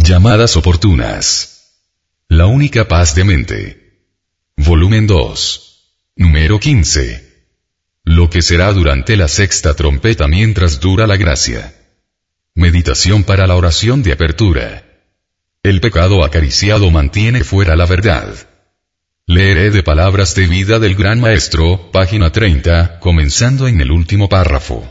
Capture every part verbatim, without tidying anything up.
Llamadas oportunas. La única paz de mente. Volumen dos. Número quince. Lo que será durante la sexta trompeta mientras dura la gracia. Meditación para la oración de apertura. El pecado acariciado mantiene fuera la verdad. Leeré de Palabras de Vida del Gran Maestro, página treinta, comenzando en el último párrafo.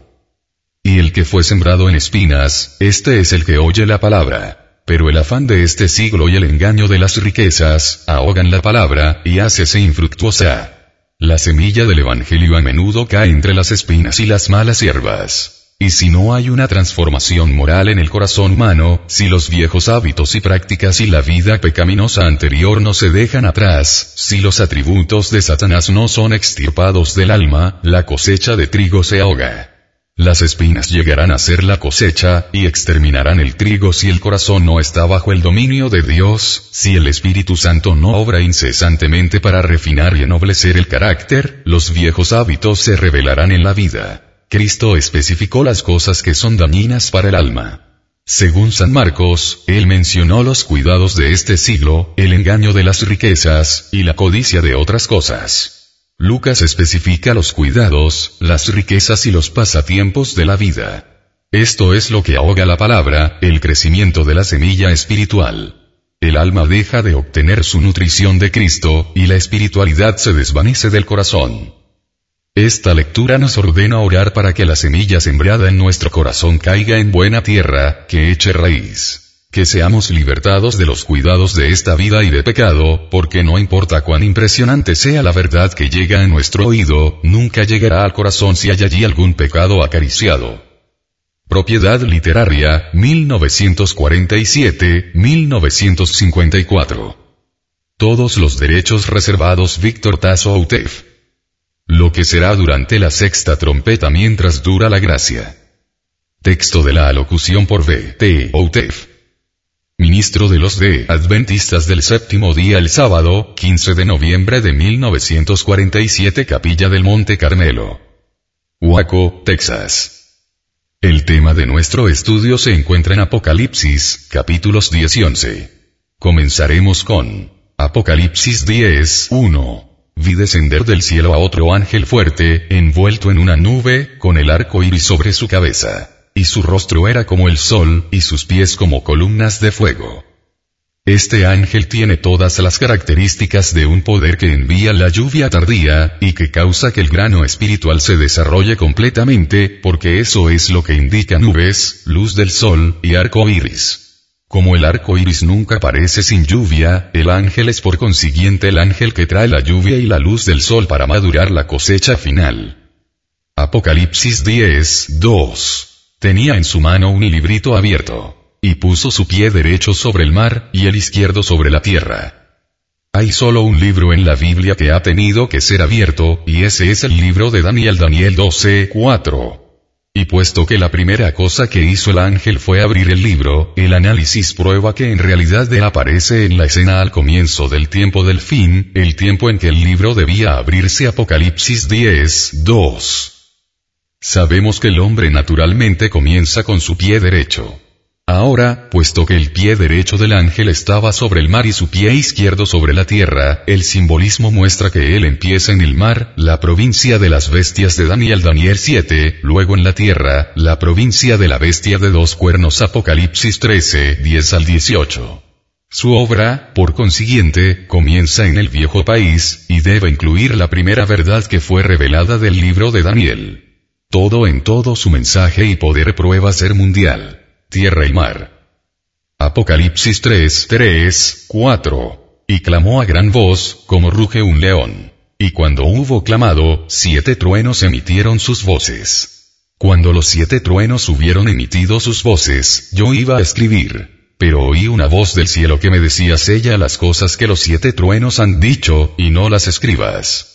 Y el que fue sembrado en espinas, este es el que oye la palabra, pero el afán de este siglo y el engaño de las riquezas, ahogan la palabra, y hácese infructuosa. La semilla del Evangelio a menudo cae entre las espinas y las malas hierbas. Y si no hay una transformación moral en el corazón humano, si los viejos hábitos y prácticas y la vida pecaminosa anterior no se dejan atrás, si los atributos de Satanás no son extirpados del alma, la cosecha de trigo se ahoga. Las espinas llegarán a ser la cosecha, y exterminarán el trigo si el corazón no está bajo el dominio de Dios, si el Espíritu Santo no obra incesantemente para refinar y ennoblecer el carácter, los viejos hábitos se revelarán en la vida. Cristo especificó las cosas que son dañinas para el alma. Según San Marcos, él mencionó los cuidados de este siglo, el engaño de las riquezas, y la codicia de otras cosas. Lucas especifica los cuidados, las riquezas y los pasatiempos de la vida. Esto es lo que ahoga la palabra, el crecimiento de la semilla espiritual. El alma deja de obtener su nutrición de Cristo, y la espiritualidad se desvanece del corazón. Esta lectura nos ordena orar para que la semilla sembrada en nuestro corazón caiga en buena tierra, que eche raíz. Que seamos libertados de los cuidados de esta vida y de pecado, porque no importa cuán impresionante sea la verdad que llega a nuestro oído, nunca llegará al corazón si hay allí algún pecado acariciado. Propiedad literaria, mil novecientos cuarenta y siete a mil novecientos cincuenta y cuatro. Todos los derechos reservados. Víctor Tasso Outef. Lo que será durante la sexta trompeta mientras dura la gracia. Texto de la alocución por V T Outef, ministro de los de Adventistas del Séptimo Día, el sábado, quince de noviembre de mil novecientos cuarenta y siete, Capilla del Monte Carmelo, Waco, Texas. El tema de nuestro estudio se encuentra en Apocalipsis, capítulos diez y once. Comenzaremos con Apocalipsis diez, uno. Vi descender del cielo a otro ángel fuerte, envuelto en una nube, con el arco iris sobre su cabeza. Y su rostro era como el sol, y sus pies como columnas de fuego. Este ángel tiene todas las características de un poder que envía la lluvia tardía, y que causa que el grano espiritual se desarrolle completamente, porque eso es lo que indica nubes, luz del sol, y arco iris. Como el arco iris nunca aparece sin lluvia, el ángel es por consiguiente el ángel que trae la lluvia y la luz del sol para madurar la cosecha final. Apocalipsis diez, dos. Tenía en su mano un librito abierto, y puso su pie derecho sobre el mar, y el izquierdo sobre la tierra. Hay solo un libro en la Biblia que ha tenido que ser abierto, y ese es el libro de Daniel. Daniel doce, cuatro. Y puesto que la primera cosa que hizo el ángel fue abrir el libro, el análisis prueba que en realidad él aparece en la escena al comienzo del tiempo del fin, el tiempo en que el libro debía abrirse. Apocalipsis diez, dos. Sabemos que el hombre naturalmente comienza con su pie derecho. Ahora, puesto que el pie derecho del ángel estaba sobre el mar y su pie izquierdo sobre la tierra, el simbolismo muestra que él empieza en el mar, la provincia de las bestias de Daniel. Daniel siete, luego en la tierra, la provincia de la bestia de dos cuernos. Apocalipsis trece, diez al dieciocho. Su obra, por consiguiente, comienza en el viejo país, y debe incluir la primera verdad que fue revelada del libro de Daniel. Todo en todo su mensaje y poder prueba ser mundial. Tierra y mar. Apocalipsis tres, tres, cuatro. Y clamó a gran voz, como ruge un león. Y cuando hubo clamado, siete truenos emitieron sus voces. Cuando los siete truenos hubieron emitido sus voces, yo iba a escribir. Pero oí una voz del cielo que me decía: sella las cosas que los siete truenos han dicho, y no las escribas.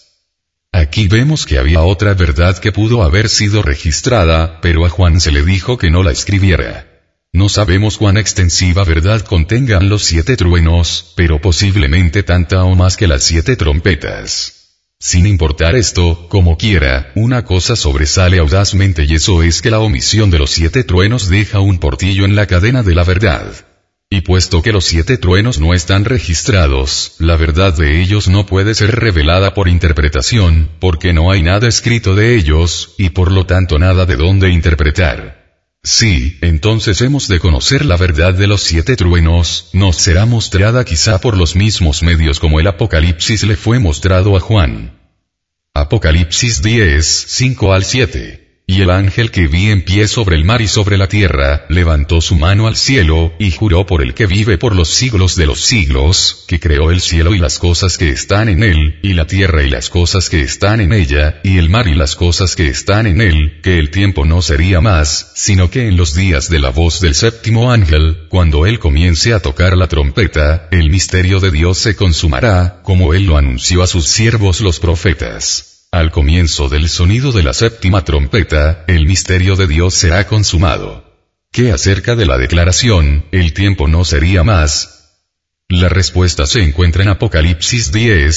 Aquí vemos que había otra verdad que pudo haber sido registrada, pero a Juan se le dijo que no la escribiera. No sabemos cuán extensiva verdad contengan los siete truenos, pero posiblemente tanta o más que las siete trompetas. Sin importar esto, como quiera, una cosa sobresale audazmente, y eso es que la omisión de los siete truenos deja un portillo en la cadena de la verdad. Y puesto que los siete truenos no están registrados, la verdad de ellos no puede ser revelada por interpretación, porque no hay nada escrito de ellos, y por lo tanto nada de dónde interpretar. Sí, entonces hemos de conocer la verdad de los siete truenos, nos será mostrada quizá por los mismos medios como el Apocalipsis le fue mostrado a Juan. Apocalipsis diez, cinco al siete. Y el ángel que vi en pie sobre el mar y sobre la tierra, levantó su mano al cielo, y juró por el que vive por los siglos de los siglos, que creó el cielo y las cosas que están en él, y la tierra y las cosas que están en ella, y el mar y las cosas que están en él, que el tiempo no sería más, sino que en los días de la voz del séptimo ángel, cuando él comience a tocar la trompeta, el misterio de Dios se consumará, como él lo anunció a sus siervos los profetas. Al comienzo del sonido de la séptima trompeta, el misterio de Dios será consumado. ¿Qué acerca de la declaración, el tiempo no sería más? La respuesta se encuentra en Apocalipsis diez,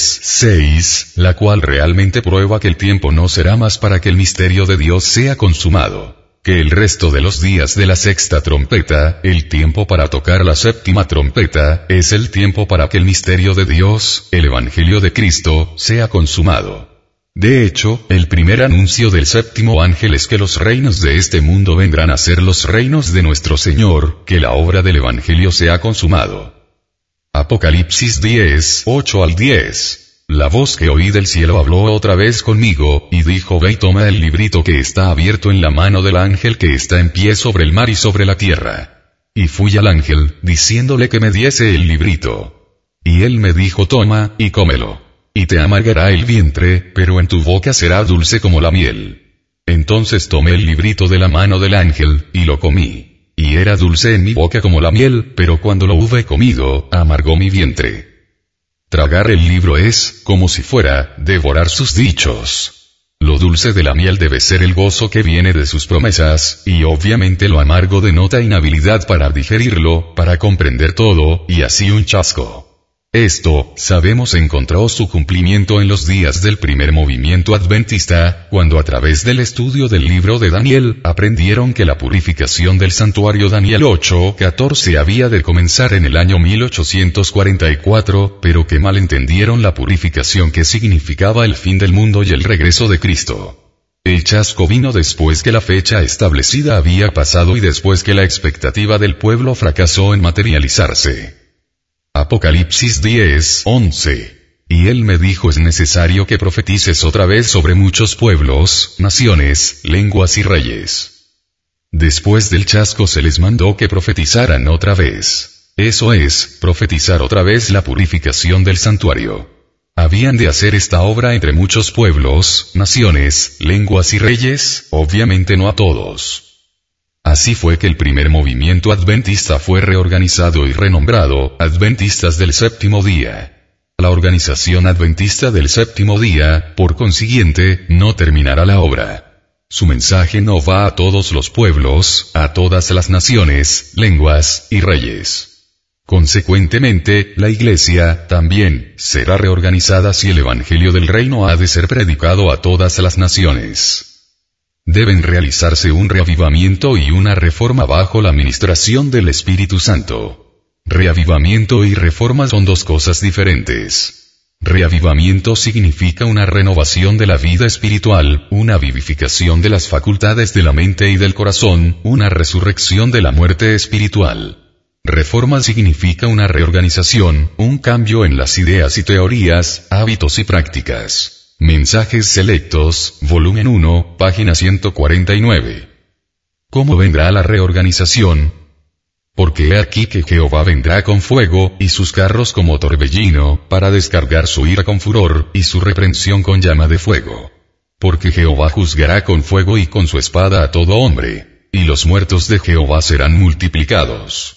seis, la cual realmente prueba que el tiempo no será más para que el misterio de Dios sea consumado. Que el resto de los días de la sexta trompeta, el tiempo para tocar la séptima trompeta, es el tiempo para que el misterio de Dios, el Evangelio de Cristo, sea consumado. De hecho, el primer anuncio del séptimo ángel es que los reinos de este mundo vendrán a ser los reinos de nuestro Señor, que la obra del Evangelio se ha consumado. Apocalipsis diez, ocho al diez. La voz que oí del cielo habló otra vez conmigo, y dijo: Ve y toma el librito que está abierto en la mano del ángel que está en pie sobre el mar y sobre la tierra. Y fui al ángel, diciéndole que me diese el librito. Y él me dijo: Toma, y cómelo. Y te amargará el vientre, pero en tu boca será dulce como la miel. Entonces tomé el librito de la mano del ángel, y lo comí. Y era dulce en mi boca como la miel, pero cuando lo hube comido, amargó mi vientre. Tragar el libro es, como si fuera, devorar sus dichos. Lo dulce de la miel debe ser el gozo que viene de sus promesas, y obviamente lo amargo denota inhabilidad para digerirlo, para comprender todo, y así un chasco. Esto, sabemos, encontró su cumplimiento en los días del primer movimiento adventista, cuando a través del estudio del libro de Daniel, aprendieron que la purificación del santuario Daniel ocho, catorce había de comenzar en el año mil ochocientos cuarenta y cuatro, pero que mal entendieron la purificación que significaba el fin del mundo y el regreso de Cristo. El chasco vino después que la fecha establecida había pasado y después que la expectativa del pueblo fracasó en materializarse. Apocalipsis diez, once. Y él me dijo: es necesario que profetices otra vez sobre muchos pueblos, naciones, lenguas y reyes. Después del chasco se les mandó que profetizaran otra vez. Eso es, profetizar otra vez la purificación del santuario. Habían de hacer esta obra entre muchos pueblos, naciones, lenguas y reyes, obviamente no a todos. Así fue que el primer movimiento adventista fue reorganizado y renombrado Adventistas del Séptimo Día. La organización adventista del Séptimo Día, por consiguiente, no terminará la obra. Su mensaje no va a todos los pueblos, a todas las naciones, lenguas y reyes. Consecuentemente, la Iglesia, también, será reorganizada si el Evangelio del Reino ha de ser predicado a todas las naciones. Deben realizarse un reavivamiento y una reforma bajo la administración del Espíritu Santo. Reavivamiento y reforma son dos cosas diferentes. Reavivamiento significa una renovación de la vida espiritual, una vivificación de las facultades de la mente y del corazón, una resurrección de la muerte espiritual. Reforma significa una reorganización, un cambio en las ideas y teorías, hábitos y prácticas. Mensajes selectos, volumen uno, página ciento cuarenta y nueve. ¿Cómo vendrá la reorganización? Porque he aquí que Jehová vendrá con fuego, y sus carros como torbellino, para descargar su ira con furor, y su reprensión con llama de fuego. Porque Jehová juzgará con fuego y con su espada a todo hombre, y los muertos de Jehová serán multiplicados.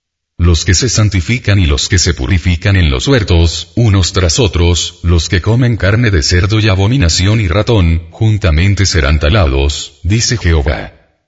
Los que se santifican y los que se purifican en los huertos, unos tras otros, los que comen carne de cerdo y abominación y ratón, juntamente serán talados, dice Jehová.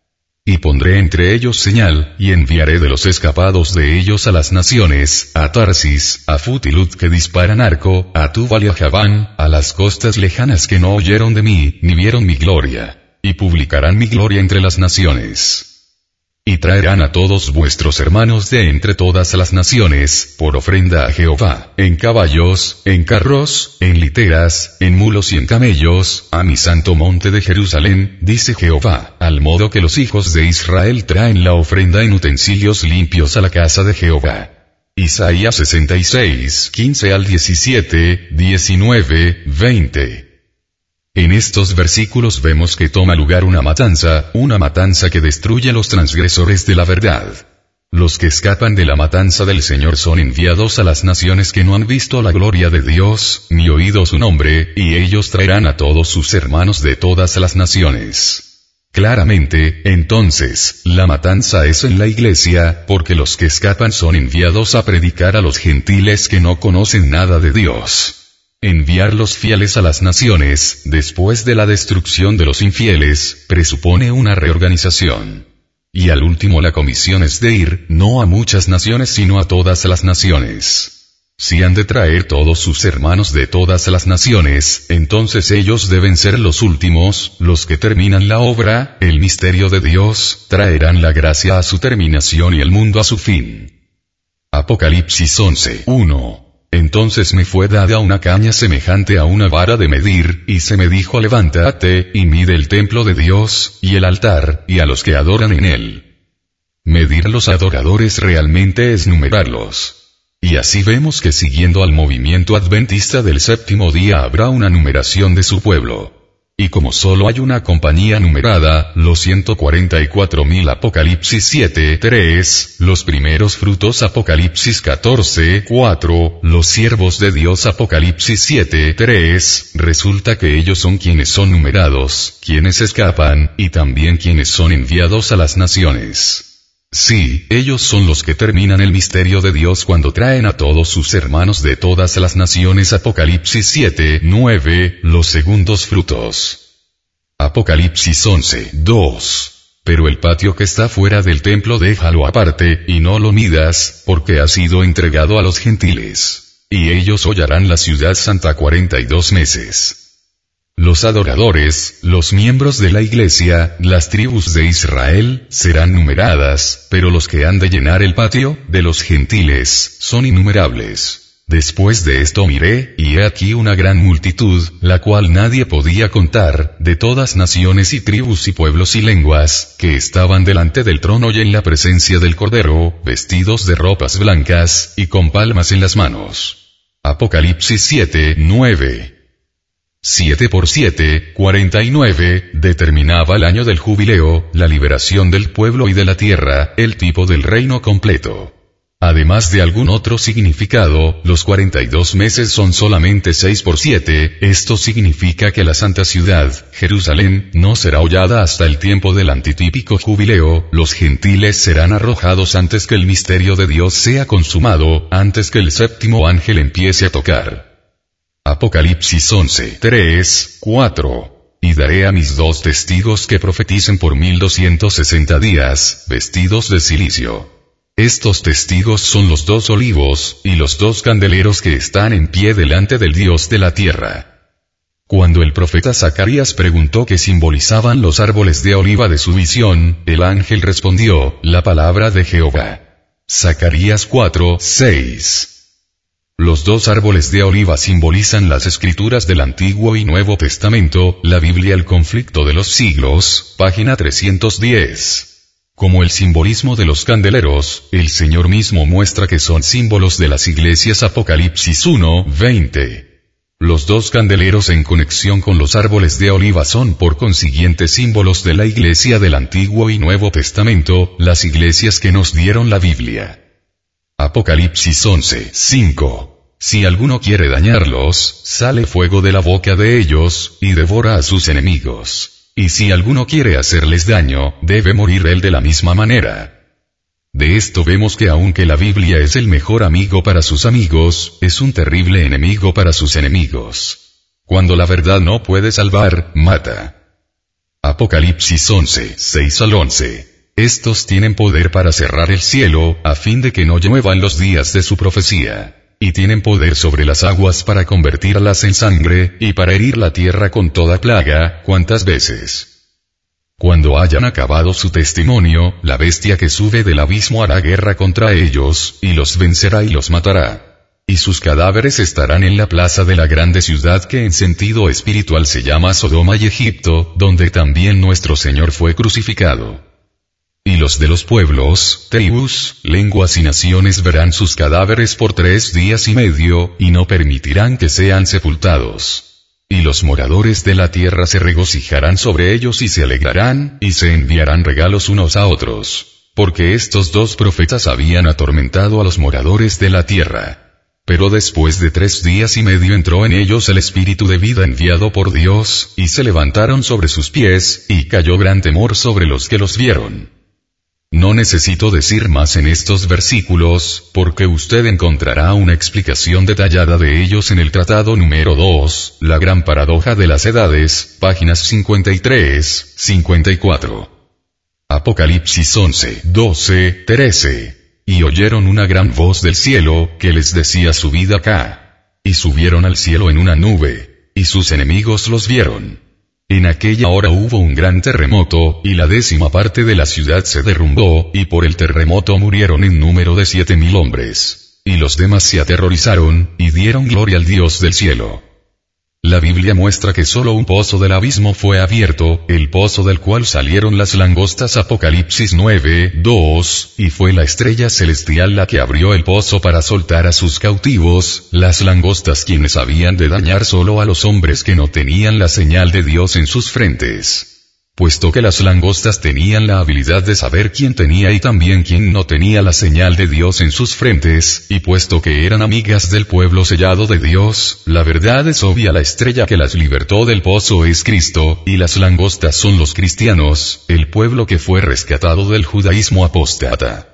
Y pondré entre ellos señal, y enviaré de los escapados de ellos a las naciones, a Tarsis, a Futilut que disparan arco, a Tubal y a Javán, a las costas lejanas que no oyeron de mí, ni vieron mi gloria, y publicarán mi gloria entre las naciones. Y traerán a todos vuestros hermanos de entre todas las naciones, por ofrenda a Jehová, en caballos, en carros, en literas, en mulos y en camellos, a mi santo monte de Jerusalén, dice Jehová, al modo que los hijos de Israel traen la ofrenda en utensilios limpios a la casa de Jehová. Isaías sesenta y seis, quince al diecisiete, diecinueve, veinte. En estos versículos vemos que toma lugar una matanza, una matanza que destruye a los transgresores de la verdad. Los que escapan de la matanza del Señor son enviados a las naciones que no han visto la gloria de Dios, ni oído su nombre, y ellos traerán a todos sus hermanos de todas las naciones. Claramente, entonces, la matanza es en la iglesia, porque los que escapan son enviados a predicar a los gentiles que no conocen nada de Dios. Enviar los fieles a las naciones, después de la destrucción de los infieles, presupone una reorganización. Y al último la comisión es de ir, no a muchas naciones sino a todas las naciones. Si han de traer todos sus hermanos de todas las naciones, entonces ellos deben ser los últimos, los que terminan la obra, el misterio de Dios, traerán la gracia a su terminación y el mundo a su fin. Apocalipsis once, uno. Entonces me fue dada una caña semejante a una vara de medir, y se me dijo: levántate, y mide el templo de Dios, y el altar, y a los que adoran en él. Medir los adoradores realmente es numerarlos. Y así vemos que siguiendo al movimiento adventista del séptimo día habrá una numeración de su pueblo. Y como solo hay una compañía numerada, los ciento cuarenta y cuatro mil Apocalipsis siete, tres, los primeros frutos Apocalipsis catorce, cuatro, los siervos de Dios Apocalipsis siete, tres, resulta que ellos son quienes son numerados, quienes escapan, y también quienes son enviados a las naciones. Sí, ellos son los que terminan el misterio de Dios cuando traen a todos sus hermanos de todas las naciones. Apocalipsis siete, nueve, los segundos frutos. Apocalipsis once, dos. Pero el patio que está fuera del templo déjalo aparte, y no lo midas, porque ha sido entregado a los gentiles. Y ellos hollarán la ciudad santa cuarenta y dos meses. Los adoradores, los miembros de la iglesia, las tribus de Israel, serán numeradas, pero los que han de llenar el patio, de los gentiles, son innumerables. Después de esto miré, y he aquí una gran multitud, la cual nadie podía contar, de todas naciones y tribus y pueblos y lenguas, que estaban delante del trono y en la presencia del Cordero, vestidos de ropas blancas, y con palmas en las manos. Apocalipsis siete, nueve. siete por siete, cuarenta y nueve, determinaba el año del jubileo, la liberación del pueblo y de la tierra, el tipo del reino completo. Además de algún otro significado, los cuarenta y dos meses son solamente seis por siete, esto significa que la santa ciudad, Jerusalén, no será hollada hasta el tiempo del antitípico jubileo, los gentiles serán arrojados antes que el misterio de Dios sea consumado, antes que el séptimo ángel empiece a tocar. Apocalipsis once, tres, cuatro. Y daré a mis dos testigos que profeticen por mil doscientos sesenta días, vestidos de cilicio. Estos testigos son los dos olivos, y los dos candeleros que están en pie delante del Dios de la tierra. Cuando el profeta Zacarías preguntó qué simbolizaban los árboles de oliva de su visión, el ángel respondió: la palabra de Jehová. Zacarías cuatro, seis. Los dos árboles de oliva simbolizan las escrituras del Antiguo y Nuevo Testamento, la Biblia, el conflicto de los siglos, página trescientos diez. Como el simbolismo de los candeleros, el Señor mismo muestra que son símbolos de las iglesias. Apocalipsis uno, veinte. Los dos candeleros en conexión con los árboles de oliva son por consiguiente símbolos de la iglesia del Antiguo y Nuevo Testamento, las iglesias que nos dieron la Biblia. Apocalipsis once, cinco. Si alguno quiere dañarlos, sale fuego de la boca de ellos, y devora a sus enemigos. Y si alguno quiere hacerles daño, debe morir él de la misma manera. De esto vemos que aunque la Biblia es el mejor amigo para sus amigos, es un terrible enemigo para sus enemigos. Cuando la verdad no puede salvar, mata. Apocalipsis once, seis al once. Estos tienen poder para cerrar el cielo, a fin de que no lluevan los días de su profecía. Y tienen poder sobre las aguas para convertirlas en sangre, y para herir la tierra con toda plaga, cuantas veces Cuando hayan acabado su testimonio, la bestia que sube del abismo hará guerra contra ellos, y los vencerá y los matará. Y sus cadáveres estarán en la plaza de la grande ciudad que en sentido espiritual se llama Sodoma y Egipto, donde también nuestro Señor fue crucificado. Y los de los pueblos, tribus, lenguas y naciones verán sus cadáveres por tres días y medio, y no permitirán que sean sepultados. Y los moradores de la tierra se regocijarán sobre ellos y se alegrarán, y se enviarán regalos unos a otros. Porque estos dos profetas habían atormentado a los moradores de la tierra. Pero después de tres días y medio entró en ellos el espíritu de vida enviado por Dios, y se levantaron sobre sus pies, y cayó gran temor sobre los que los vieron. No necesito decir más en estos versículos, porque usted encontrará una explicación detallada de ellos en el tratado número dos, La gran paradoja de las edades, páginas cincuenta y tres, cincuenta y cuatro. Apocalipsis once, doce, trece. Y oyeron una gran voz del cielo, que les decía subid acá. Y subieron al cielo en una nube, y sus enemigos los vieron. En aquella hora hubo un gran terremoto, y la décima parte de la ciudad se derrumbó, y por el terremoto murieron en número de siete mil hombres. Y los demás se aterrorizaron, y dieron gloria al Dios del cielo. La Biblia muestra que solo un pozo del abismo fue abierto, el pozo del cual salieron las langostas. Apocalipsis nueve, dos, y fue la estrella celestial la que abrió el pozo para soltar a sus cautivos, las langostas quienes habían de dañar solo a los hombres que no tenían la señal de Dios en sus frentes. Puesto que las langostas tenían la habilidad de saber quién tenía y también quién no tenía la señal de Dios en sus frentes, y puesto que eran amigas del pueblo sellado de Dios, la verdad es obvia: la estrella que las libertó del pozo es Cristo, y las langostas son los cristianos, el pueblo que fue rescatado del judaísmo apóstata.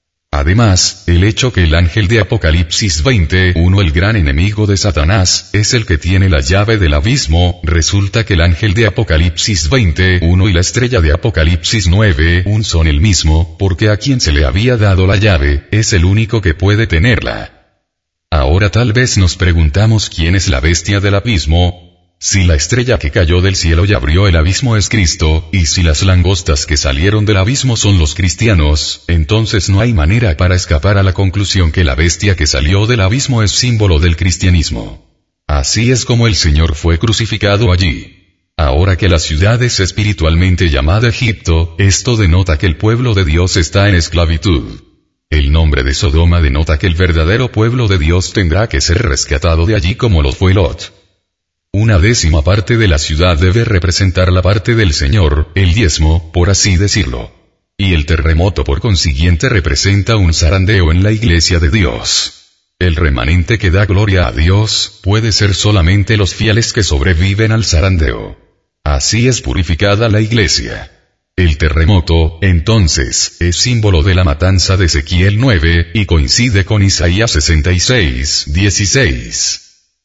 Además, el hecho que el ángel de Apocalipsis veinte uno, el gran enemigo de Satanás, es el que tiene la llave del abismo, resulta que el ángel de Apocalipsis veinte uno y la estrella de Apocalipsis nueve uno son el mismo, porque a quien se le había dado la llave, es el único que puede tenerla. Ahora tal vez nos preguntamos quién es la bestia del abismo. Si la estrella que cayó del cielo y abrió el abismo es Cristo, y si las langostas que salieron del abismo son los cristianos, entonces no hay manera para escapar a la conclusión que la bestia que salió del abismo es símbolo del cristianismo. Así es como el Señor fue crucificado allí. Ahora que la ciudad es espiritualmente llamada Egipto, esto denota que el pueblo de Dios está en esclavitud. El nombre de Sodoma denota que el verdadero pueblo de Dios tendrá que ser rescatado de allí como lo fue Lot. Una décima parte de la ciudad debe representar la parte del Señor, el diezmo, por así decirlo. Y el terremoto por consiguiente representa un zarandeo en la iglesia de Dios. El remanente que da gloria a Dios, puede ser solamente los fieles que sobreviven al zarandeo. Así es purificada la iglesia. El terremoto, entonces, es símbolo de la matanza de Ezequiel nueve, y coincide con Isaías sesenta y seis, dieciséis.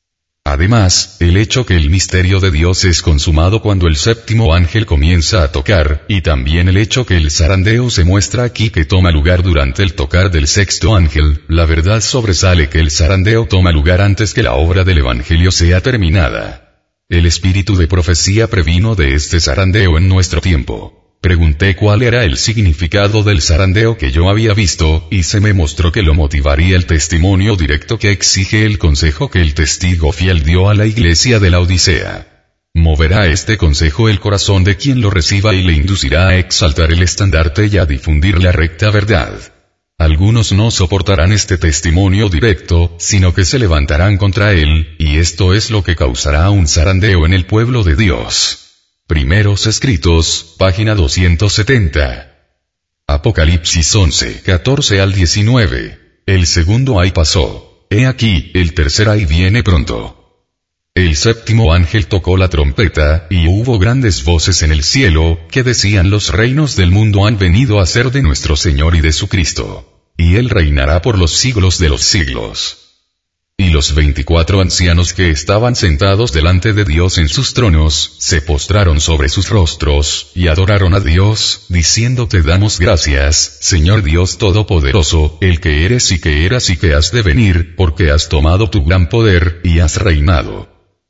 Además, el hecho que el misterio de Dios es consumado cuando el séptimo ángel comienza a tocar, y también el hecho que el zarandeo se muestra aquí que toma lugar durante el tocar del sexto ángel, la verdad sobresale que el zarandeo toma lugar antes que la obra del Evangelio sea terminada. El espíritu de profecía previno de este zarandeo en nuestro tiempo. Pregunté cuál era el significado del zarandeo que yo había visto, y se me mostró que lo motivaría el testimonio directo que exige el consejo que el testigo fiel dio a la iglesia de la Odisea. Moverá este consejo el corazón de quien lo reciba y le inducirá a exaltar el estandarte y a difundir la recta verdad. Algunos no soportarán este testimonio directo, sino que se levantarán contra él, y esto es lo que causará un zarandeo en el pueblo de Dios. Primeros Escritos, página doscientos setenta. Apocalipsis once, catorce al diecinueve. El segundo ay pasó. He aquí, el tercer ay viene pronto. El séptimo ángel tocó la trompeta, y hubo grandes voces en el cielo, que decían: los reinos del mundo han venido a ser de nuestro Señor y de su Cristo. Y él reinará por los siglos de los siglos. Y los veinticuatro ancianos que estaban sentados delante de Dios en sus tronos, se postraron sobre sus rostros, y adoraron a Dios, diciendo: te damos gracias, Señor Dios Todopoderoso, el que eres y que eras y que has de venir, porque has tomado tu gran poder, y has reinado.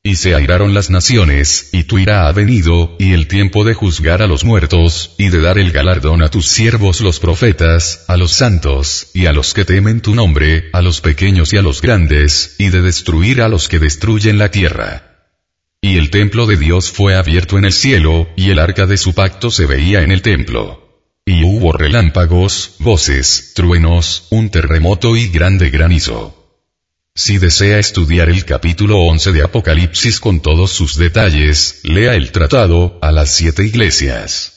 Y se airaron las naciones, y tu ira ha venido, y el tiempo de juzgar a los muertos, y de dar el galardón a tus siervos los profetas, a los santos, y a los que temen tu nombre, a los pequeños y a los grandes, y de destruir a los que destruyen la tierra. Y el templo de Dios fue abierto en el cielo, y el arca de su pacto se veía en el templo. Y hubo relámpagos, voces, truenos, un terremoto y grande granizo. Si desea estudiar el capítulo once de Apocalipsis con todos sus detalles, lea el tratado, a las siete iglesias.